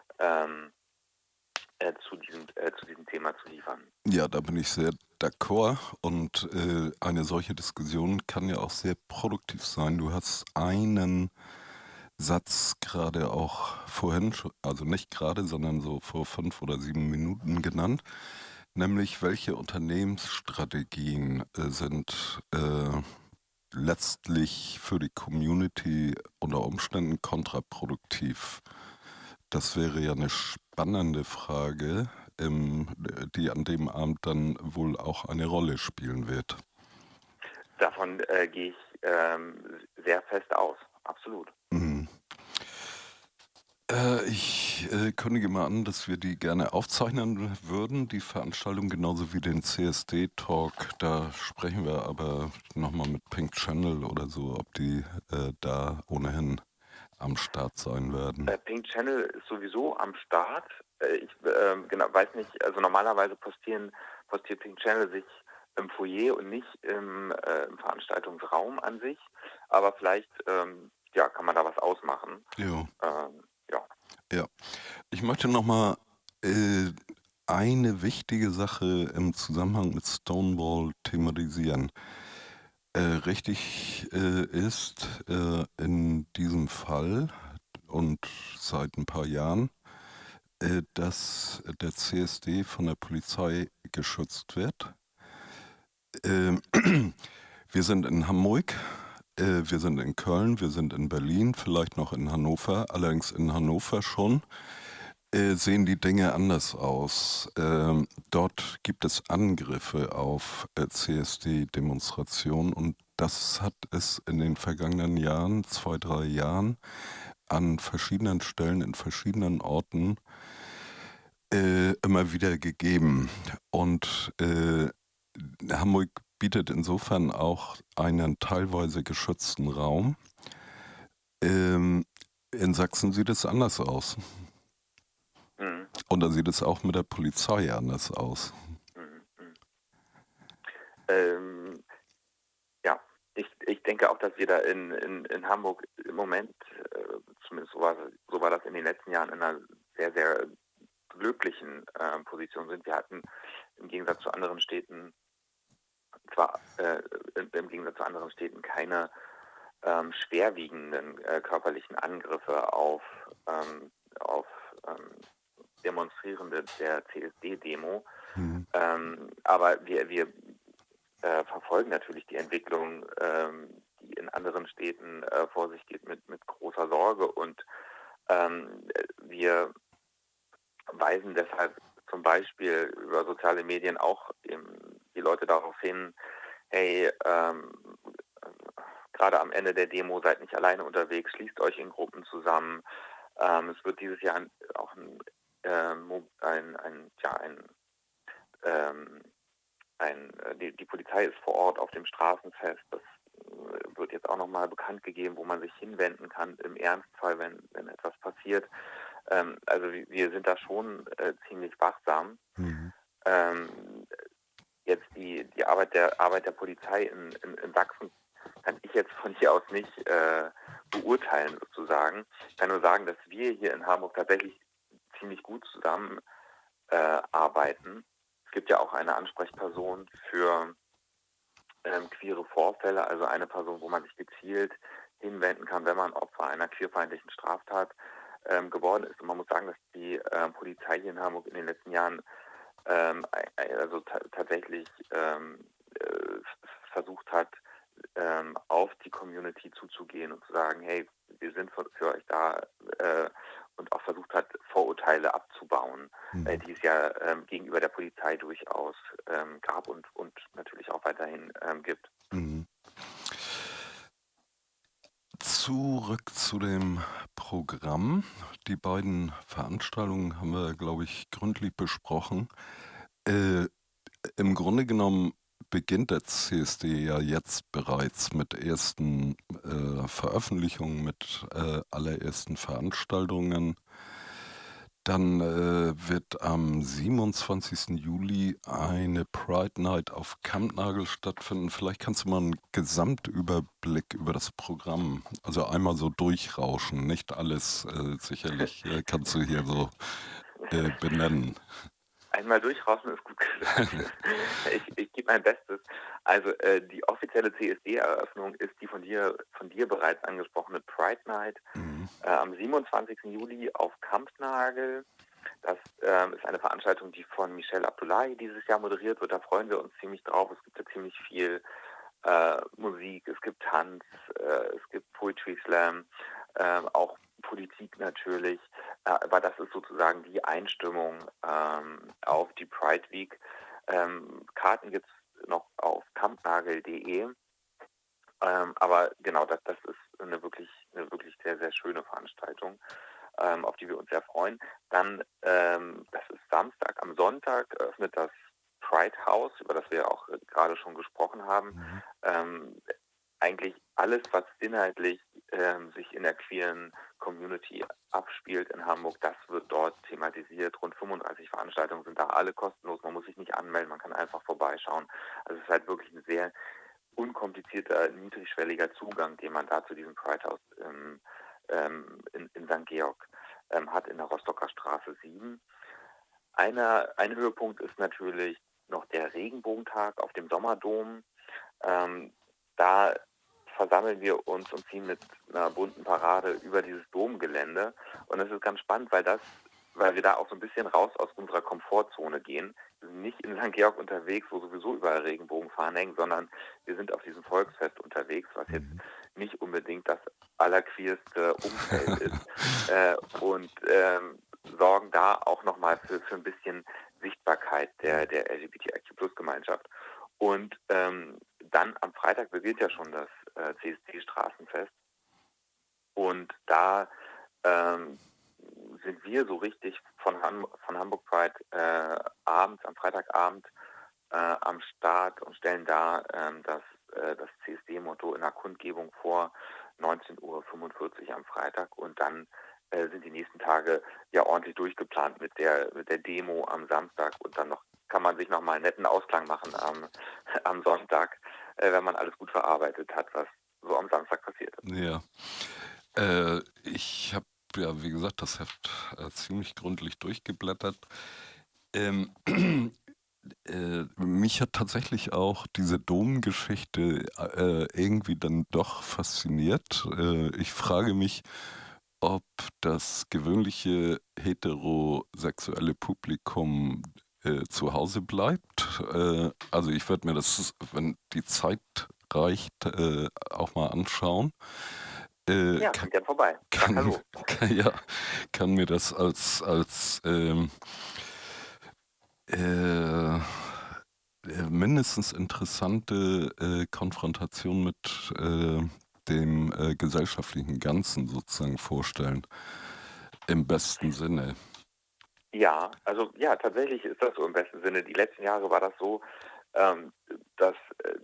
zu diesem Thema zu liefern. Ja, da bin ich sehr d'accord und eine solche Diskussion kann ja auch sehr produktiv sein. Du hast einen Satz gerade auch vorhin, also nicht gerade, sondern so vor 5 oder 7 Minuten genannt, nämlich welche Unternehmensstrategien sind letztlich für die Community unter Umständen kontraproduktiv. Das wäre ja eine spannende Frage, die an dem Abend dann wohl auch eine Rolle spielen wird. Davon gehe ich sehr fest aus, absolut. Mhm. Ich kündige mal an, dass wir die gerne aufzeichnen würden, die Veranstaltung genauso wie den CSD-Talk. Da sprechen wir aber nochmal mit Pink Channel oder so, ob die da ohnehin am Start sein werden. Pink Channel ist sowieso am Start. Ich genau, weiß nicht, also normalerweise postiert Pink Channel sich im Foyer und nicht im Veranstaltungsraum an sich. Aber vielleicht kann man da was ausmachen. Jo. Ja. Ja. Ich möchte nochmal eine wichtige Sache im Zusammenhang mit Stonewall thematisieren. Richtig ist in diesem Fall und seit ein paar Jahren, dass der CSD von der Polizei geschützt wird. Wir sind in Hamburg, wir sind in Köln, wir sind in Berlin, vielleicht noch in Hannover, allerdings in Hannover schon. Sehen die Dinge anders aus. Dort gibt es Angriffe auf CSD-Demonstrationen und das hat es in den vergangenen Jahren, 2, 3 Jahren, an verschiedenen Stellen, in verschiedenen Orten immer wieder gegeben. Und Hamburg bietet insofern auch einen teilweise geschützten Raum. In Sachsen sieht es anders aus. Und da sieht es auch mit der Polizei anders aus. Ich denke auch, dass wir da in Hamburg im Moment, zumindest so war das in den letzten Jahren, in einer sehr, sehr glücklichen Position sind. Wir hatten im Gegensatz zu anderen Städten keine schwerwiegenden körperlichen Angriffe auf Demonstrierende der CSD-Demo. Aber wir verfolgen natürlich die Entwicklung, die in anderen Städten vor sich geht, mit großer Sorge. Und wir weisen deshalb zum Beispiel über soziale Medien auch die Leute darauf hin, hey, gerade am Ende der Demo seid nicht alleine unterwegs, schließt euch in Gruppen zusammen. Es wird dieses Jahr auch die Polizei ist vor Ort auf dem Straßenfest. Das wird jetzt auch nochmal bekannt gegeben, wo man sich hinwenden kann im Ernstfall, wenn etwas passiert. Also wir sind da schon ziemlich wachsam. Jetzt die Arbeit der Polizei in Sachsen kann ich jetzt von hier aus nicht beurteilen sozusagen. Ich kann nur sagen, dass wir hier in Hamburg tatsächlich ziemlich gut zusammen arbeiten. Es gibt ja auch eine Ansprechperson für queere Vorfälle, also eine Person, wo man sich gezielt hinwenden kann, wenn man Opfer einer queerfeindlichen Straftat geworden ist. Und man muss sagen, dass die Polizei hier in Hamburg in den letzten Jahren tatsächlich versucht hat, auf die Community zuzugehen und zu sagen, hey, wir sind für euch da, und auch versucht hat, Vorurteile abzubauen, die es ja gegenüber der Polizei durchaus gab und natürlich auch weiterhin gibt. Zurück zu dem Programm. Die beiden Veranstaltungen haben wir, glaube ich, gründlich besprochen. Im Grunde genommen beginnt der CSD ja jetzt bereits mit ersten Veröffentlichungen, mit allerersten Veranstaltungen. Dann wird am 27. Juli eine Pride Night auf Kampnagel stattfinden. Vielleicht kannst du mal einen Gesamtüberblick über das Programm, also einmal so durchrauschen, nicht alles sicherlich kannst du hier so benennen. Einmal durchrauschen ist gut gesagt. Ich gebe mein Bestes. Also die offizielle CSD-Eröffnung ist die von dir bereits angesprochene Pride Night. Am 27. Juli auf Kampnagel. Das ist eine Veranstaltung, die von Michel Abdullahi dieses Jahr moderiert wird. Da freuen wir uns ziemlich drauf. Es gibt ja ziemlich viel Musik, es gibt Tanz, es gibt Poetry Slam, auch Politik natürlich. Aber das ist sozusagen die Einstimmung auf die Pride Week. Karten gibt es noch auf kampnagel.de. Aber genau, das ist eine wirklich sehr, sehr schöne Veranstaltung, auf die wir uns sehr freuen. Dann, das ist Samstag, am Sonntag öffnet das Pride House, über das wir ja auch gerade schon gesprochen haben. Eigentlich alles, was inhaltlich sich in der queeren Community abspielt in Hamburg, das wird dort thematisiert. Rund 35 Veranstaltungen sind da, alle kostenlos. Man muss sich nicht anmelden, man kann einfach vorbeischauen. Also es ist halt wirklich ein sehr unkomplizierter, niedrigschwelliger Zugang, den man da zu diesem Pride House in St. Georg hat, in der Rostocker Straße 7. Ein Höhepunkt ist natürlich noch der Regenbogentag auf dem Sommerdom. Da versammeln wir uns und ziehen mit einer bunten Parade über dieses Domgelände. Und es ist ganz spannend, weil wir da auch so ein bisschen raus aus unserer Komfortzone gehen. Wir sind nicht in St. Georg unterwegs, wo sowieso überall Regenbogenfahnen hängen, sondern wir sind auf diesem Volksfest unterwegs, was jetzt nicht unbedingt das allerqueerste Umfeld ist. Und sorgen da auch nochmal für ein bisschen Sichtbarkeit der LGBTIQ-Plus-Gemeinschaft. Und dann am Freitag beginnt ja schon das CSD-Straßenfest. Und da sind wir so richtig von Hamburg Pride abends, am Freitagabend am Start und stellen da das CSD-Motto in der Kundgebung vor, 19:45 Uhr am Freitag. Und dann sind die nächsten Tage ja ordentlich durchgeplant mit der Demo am Samstag. Und dann kann man sich noch mal einen netten Ausklang machen am Sonntag, wenn man alles gut verarbeitet hat, was so am Samstag passiert ist. Ja. Ich habe ja, wie gesagt, das Heft ziemlich gründlich durchgeblättert. Mich hat tatsächlich auch diese Domgeschichte irgendwie dann doch fasziniert. Ich frage mich, ob das gewöhnliche heterosexuelle Publikum zu Hause bleibt. Also ich werde mir das, wenn die Zeit reicht, auch mal anschauen. Ja, kommt gern vorbei. Sag hallo. Kann mir das als mindestens interessante Konfrontation mit dem gesellschaftlichen Ganzen sozusagen vorstellen. Im besten Sinne. Ja, also ja, tatsächlich ist das so im besten Sinne. Die letzten Jahre war das so, dass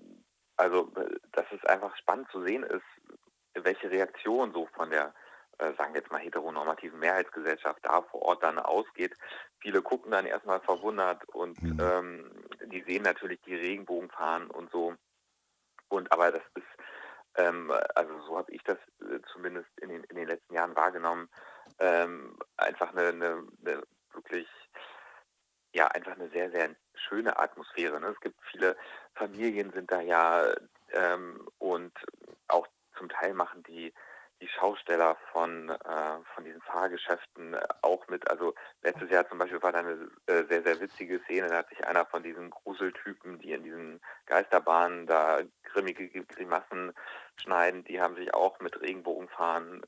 es einfach spannend zu sehen ist, welche Reaktion so von der, sagen wir jetzt mal, heteronormativen Mehrheitsgesellschaft da vor Ort dann ausgeht. Viele gucken dann erstmal verwundert und die sehen natürlich die Regenbogenfahnen und so. Aber das ist, also so habe ich das zumindest in den letzten Jahren wahrgenommen, einfach eine wirklich, ja, einfach eine sehr, sehr schöne Atmosphäre. Ne? Es gibt viele Familien sind da ja und auch zum Teil machen die Schausteller von diesen Fahrgeschäften auch mit. Also letztes Jahr zum Beispiel war da eine sehr, sehr witzige Szene. Da hat sich einer von diesen Gruseltypen, die in diesen Geisterbahnen da grimmige Grimassen schneiden, die haben sich auch mit Regenbogenfahnen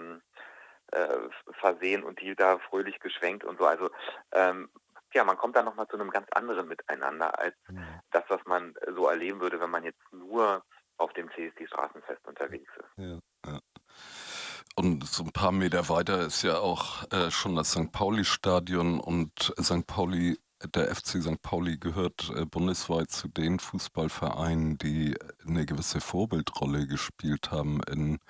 versehen und die da fröhlich geschwenkt und so. Also ja, man kommt dann nochmal zu einem ganz anderen Miteinander als das, was man so erleben würde, wenn man jetzt nur auf dem CSD-Straßenfest unterwegs ist. Ja, ja. Und so ein paar Meter weiter ist ja auch schon das St. Pauli-Stadion und der FC St. Pauli gehört bundesweit zu den Fußballvereinen, die eine gewisse Vorbildrolle gespielt haben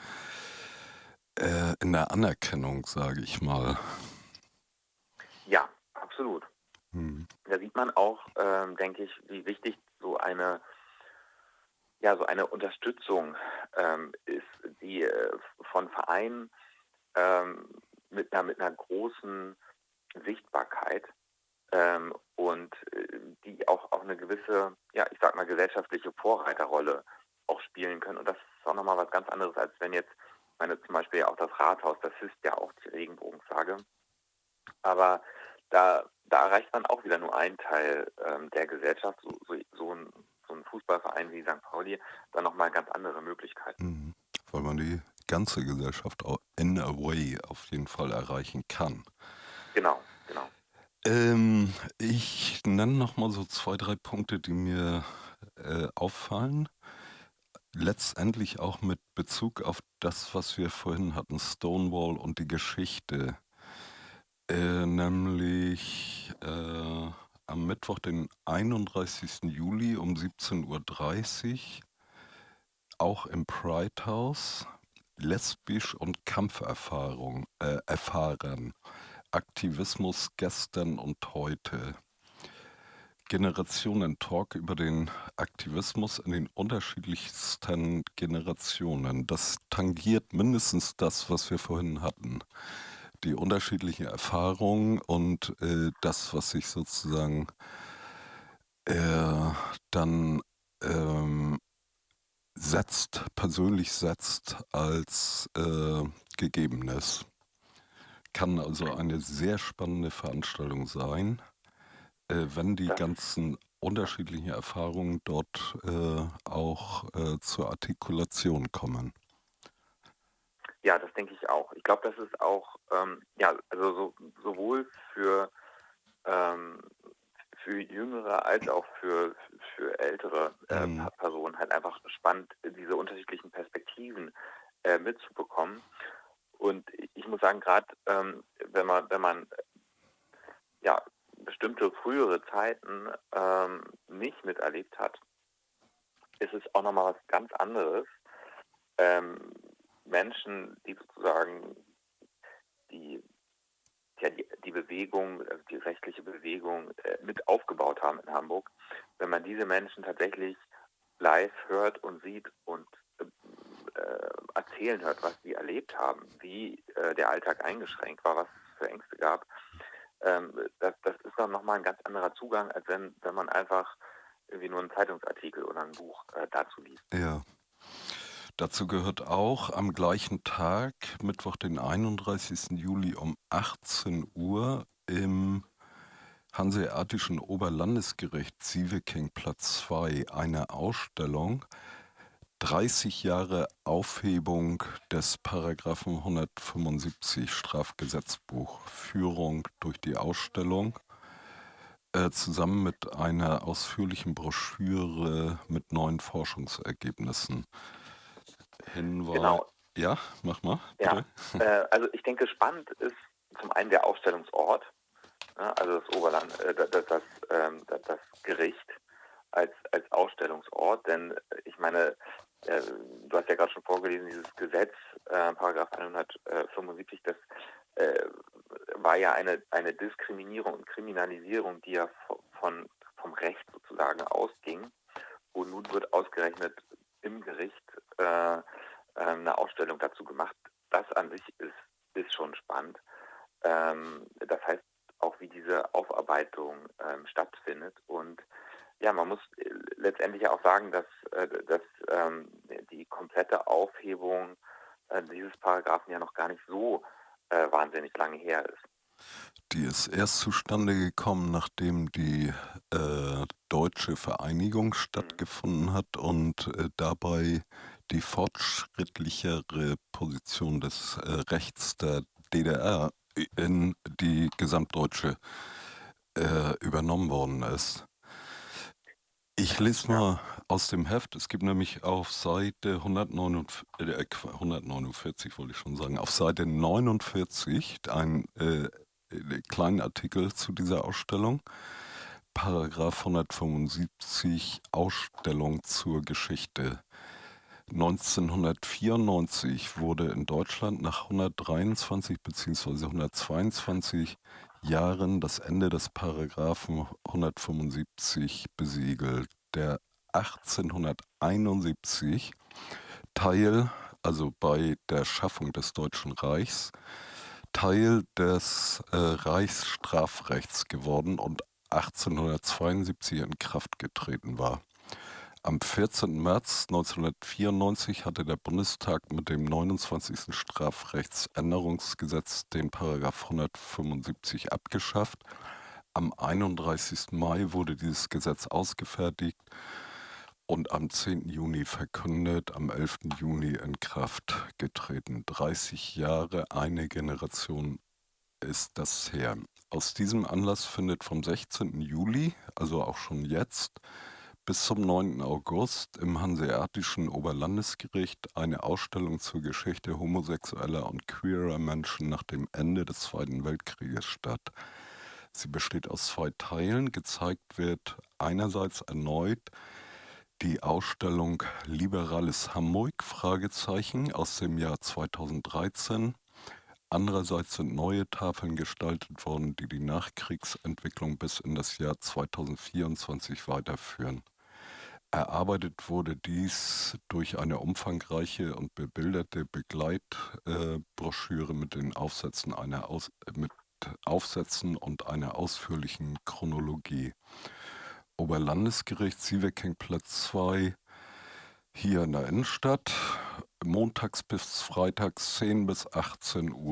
in der Anerkennung, sage ich mal. Ja, absolut. Da sieht man auch, denke ich, wie wichtig so eine Unterstützung ist, die von Vereinen mit einer großen Sichtbarkeit und die auch eine gewisse, ja, ich sag mal, gesellschaftliche Vorreiterrolle auch spielen können. Und das ist auch nochmal was ganz anderes, als wenn jetzt meine zum Beispiel auch das Rathaus, das ist ja auch die Regenbogenflagge. Aber da erreicht man auch wieder nur einen Teil der Gesellschaft, so ein Fußballverein wie St. Pauli, dann nochmal ganz andere Möglichkeiten. Mhm. Weil man die ganze Gesellschaft auch in a way auf jeden Fall erreichen kann. Genau, genau. Ich nenne noch mal so 2, 3 Punkte, die mir auffallen. Letztendlich auch mit Bezug auf das, was wir vorhin hatten, Stonewall und die Geschichte. Nämlich am Mittwoch, den 31. Juli um 17:30 Uhr, auch im Pride House, lesbisch und Kampferfahrung erfahren. Aktivismus gestern und heute. Generationen-Talk über den Aktivismus in den unterschiedlichsten Generationen. Das tangiert mindestens das, was wir vorhin hatten. Die unterschiedlichen Erfahrungen und das, was sich sozusagen dann ähm, persönlich setzt als Gegebenes. Kann also eine sehr spannende Veranstaltung sein, wenn die Das, ganzen unterschiedlichen Erfahrungen dort auch zur Artikulation kommen. ja, das denke ich auch. Ich glaube, das ist auch, ja, also sowohl ähm, für Jüngere als auch für ältere Personen halt einfach spannend, diese unterschiedlichen Perspektiven mitzubekommen. Und ich muss sagen, gerade wenn man ja bestimmte frühere Zeiten nicht miterlebt hat, ist es auch nochmal was ganz anderes. Menschen, die sozusagen die die Bewegung, also die rechtliche Bewegung mit aufgebaut haben in Hamburg, wenn man diese Menschen tatsächlich live hört und sieht und erzählen hört, was sie erlebt haben, wie der Alltag eingeschränkt war, was es für Ängste gab, das ist dann nochmal ein ganz anderer Zugang, als wenn man einfach irgendwie nur einen Zeitungsartikel oder ein Buch dazu liest. Ja. Dazu gehört auch am gleichen Tag, Mittwoch, den 31. Juli um 18 Uhr im Hanseatischen Oberlandesgericht Sieveking-Platz 2 eine Ausstellung 30 Jahre Aufhebung des Paragraphen 175 Strafgesetzbuch, Führung durch die Ausstellung, zusammen mit einer ausführlichen Broschüre mit neuen Forschungsergebnissen. Hinweis. Genau. Ja, mach mal, Ja, bitte. also ich denke, spannend ist zum einen der Ausstellungsort, also das Oberland, das Gericht als Ausstellungsort, denn ich meine, du hast ja gerade schon vorgelesen, dieses Gesetz, Paragraph 175, das war ja eine Diskriminierung und Kriminalisierung, die ja vom Recht sozusagen ausging. Und nun wird ausgerechnet im Gericht eine Ausstellung dazu gemacht. Das an sich ist schon spannend. Das heißt auch, wie diese Aufarbeitung stattfindet. Und ja, man muss letztendlich auch sagen, dass die komplette Aufhebung dieses Paragraphen ja noch gar nicht so wahnsinnig lange her ist. Die ist erst zustande gekommen, nachdem die deutsche Vereinigung stattgefunden hat und dabei die fortschrittlichere Position des Rechts der DDR in die gesamtdeutsche übernommen worden ist. Ich lese mal aus dem Heft. Es gibt nämlich auf Seite 149 wollte ich schon sagen, auf Seite 49 einen kleinen Artikel zu dieser Ausstellung. Paragraph 175 Ausstellung zur Geschichte. 1994 wurde in Deutschland nach 123 bzw. 122 Jahren das Ende des Paragraphen 175 besiegelt, der 1871 also bei der Schaffung des Deutschen Reichs, Teil des Reichsstrafrechts geworden und 1872 in Kraft getreten war. Am 14. März 1994 hatte der Bundestag mit dem 29. Strafrechtsänderungsgesetz den Paragraph 175 abgeschafft. Am 31. Mai wurde dieses Gesetz ausgefertigt und am 10. Juni verkündet, am 11. Juni in Kraft getreten. 30 Jahre, eine Generation ist das her. Aus diesem Anlass findet vom 16. Juli, also auch schon jetzt, bis zum 9. August im Hanseatischen Oberlandesgericht eine Ausstellung zur Geschichte homosexueller und queerer Menschen nach dem Ende des Zweiten Weltkrieges statt. Sie besteht aus 2 Teilen. Gezeigt wird einerseits erneut die Ausstellung Liberales Hamburg aus dem Jahr 2013. Andererseits sind neue Tafeln gestaltet worden, die die Nachkriegsentwicklung bis in das Jahr 2024 weiterführen. Erarbeitet wurde dies durch eine umfangreiche und bebilderte Begleitbroschüre mit Aufsätzen und einer ausführlichen Chronologie. Oberlandesgericht Sieveking-Platz 2 hier in der Innenstadt, montags bis freitags 10 bis 18 Uhr.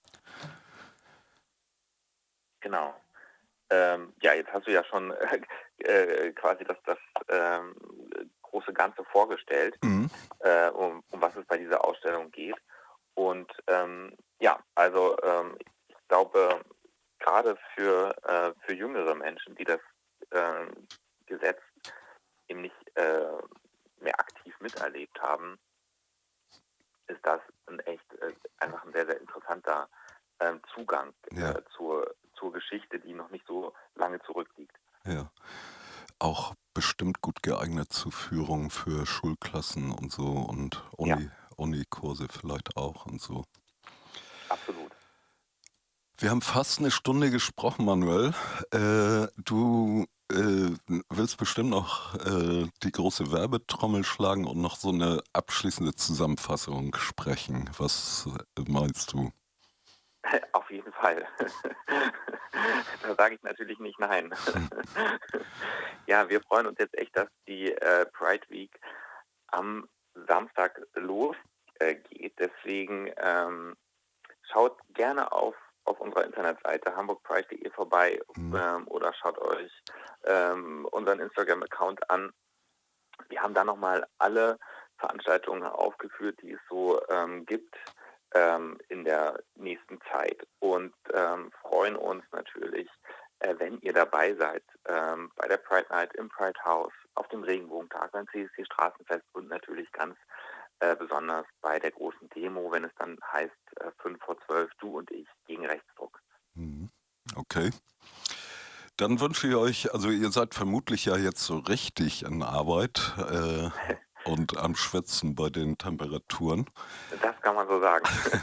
Genau. Ja, jetzt hast du ja schon quasi das große Ganze vorgestellt, um was es bei dieser Ausstellung geht. Und ja, also ich glaube, gerade für jüngere Menschen, die das Gesetz eben nicht mehr aktiv miterlebt haben, ist das einfach ein sehr, sehr interessanter Zugang zur Geschichte, die noch nicht so lange zurückliegt. Ja, auch bestimmt gut geeignet zur Führung für Schulklassen und so und Unikurse vielleicht auch und so. Absolut. Wir haben fast eine Stunde gesprochen, Manuel. Du willst bestimmt noch die große Werbetrommel schlagen und noch so eine abschließende Zusammenfassung sprechen. Was meinst du? Auf jeden Fall. Da sage ich natürlich nicht nein. Ja, wir freuen uns jetzt echt, dass die Pride Week am Samstag losgeht. Deswegen schaut gerne auf unserer Internetseite hamburgpride.de vorbei oder schaut euch unseren Instagram-Account an. Wir haben da nochmal alle Veranstaltungen aufgeführt, die es so gibt in der nächsten Zeit und freuen uns natürlich, wenn ihr dabei seid bei der Pride Night im Pride House, auf dem Regenbogentag, beim CSD Straßenfest und natürlich ganz besonders bei der großen Demo, wenn es dann heißt 5 vor 12, du und ich gegen Rechtsdruck. Okay. Dann wünsche ich euch, also ihr seid vermutlich ja jetzt so richtig in Arbeit und am Schwitzen bei den Temperaturen. Das kann man so sagen.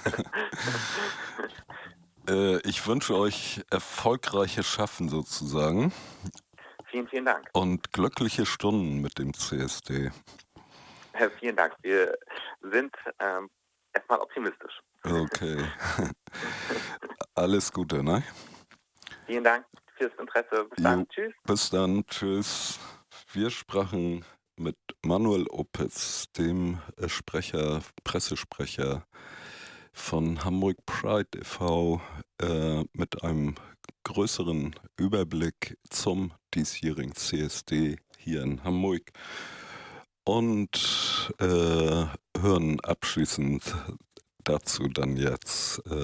Ich wünsche euch erfolgreiches Schaffen sozusagen. Vielen, vielen Dank. Und glückliche Stunden mit dem CSD. Vielen Dank. Wir sind erstmal optimistisch. Okay. Alles Gute, ne? Vielen Dank fürs Interesse. Bis dann. Tschüss. Bis dann. Tschüss. Wir sprachen mit Manuel Opitz, dem Pressesprecher von Hamburg Pride e.V., mit einem größeren Überblick zum diesjährigen CSD hier in Hamburg und hören abschließend dazu dann jetzt